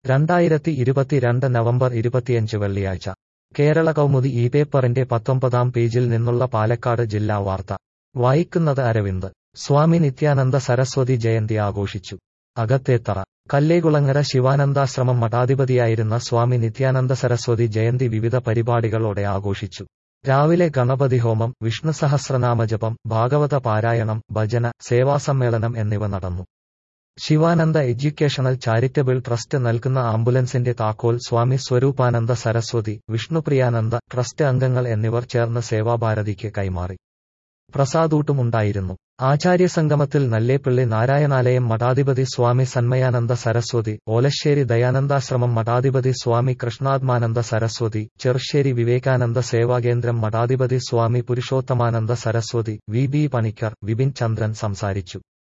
2022 November 25 വെള്ളിയാഴ്ച കേരള കൗമുദി ഈ പേപ്പറിന്റെ 19-ാം പേജിൽ നിന്നുള്ള പാലക്കാട് ജില്ലാ വാർത്ത വായിക്കുന്നത് അരവിന്ദ്. സ്വാമി നിത്യാനന്ദ സരസ്വതി ജയന്തി ആഘോഷിച്ചു. അകത്തേത്തറ കല്ലേകുളങ്ങര ശിവാനന്ദാശ്രമം മഠാധിപതിയായിരുന്ന സ്വാമി നിത്യാനന്ദ സരസ്വതി ജയന്തി വിവിധ പരിപാടികളോടെ ആഘോഷിച്ചു. രാവിലെ ഗണപതി ഹോമം, വിഷ്ണു സഹസ്രനാമജപം, ഭാഗവത പാരായണം, ഭജന, സേവാസമ്മേളനം എന്നിവ നടന്നു. ശിവാനന്ദ എഡ്യൂക്കേഷണൽ ചാരിറ്റബിൾ ട്രസ്റ്റ് നൽകുന്ന ആംബുലൻസിന്റെ താക്കോൽ സ്വാമി സ്വരൂപാനന്ദ സരസ്വതി, വിഷ്ണുപ്രിയാനന്ദ ട്രസ്റ്റ് അംഗങ്ങൾ എന്നിവർ ചേർന്ന് സേവാഭാരതിക്ക് കൈമാറി. പ്രസാദൂട്ടുമുണ്ടായിരുന്നു. ആചാര്യസംഗമത്തിൽ നല്ലേപ്പിള്ളി നാരായണാലയം മഠാധിപതി സ്വാമി സന്മയാനന്ദ സരസ്വതി, ഓലശ്ശേരി ദയാനന്ദാശ്രമം മഠാധിപതി സ്വാമി കൃഷ്ണാത്മാനന്ദ സരസ്വതി, ചെറുശ്ശേരി വിവേകാനന്ദ സേവാകേന്ദ്രം മഠാധിപതി സ്വാമി പുരുഷോത്തമാനന്ദ സരസ്വതി, വി. ബി. പണിക്കർ, വിപിൻ ചന്ദ്രൻ സംസാരിച്ചു.